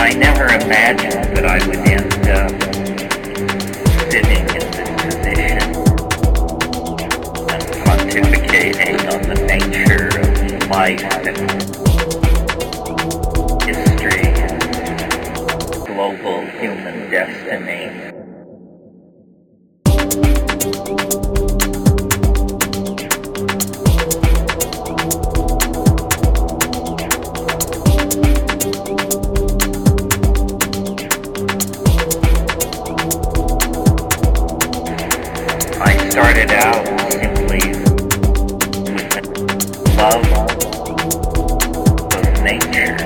I never imagined that I would end up sitting in this position and pontificating on the nature of life and history and global human destiny. I started out simply with love of nature.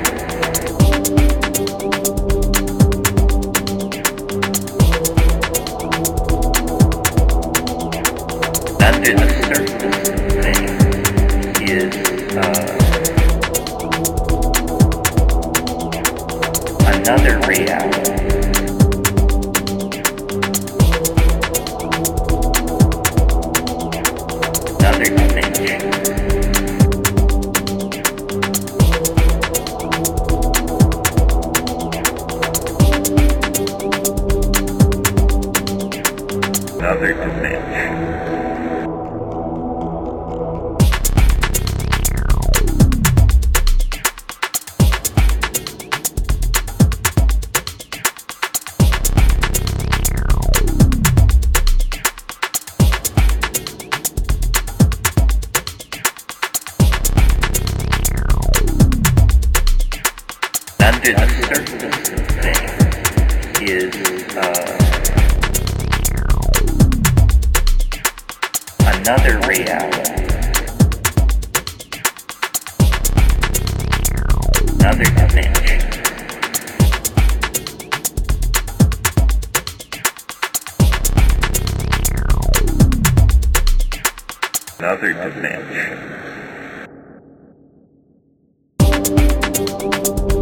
Under the surface of things is another reality. Another dimension. Another dimension. Under the surface of things is another reality, another dimension. Another dimension.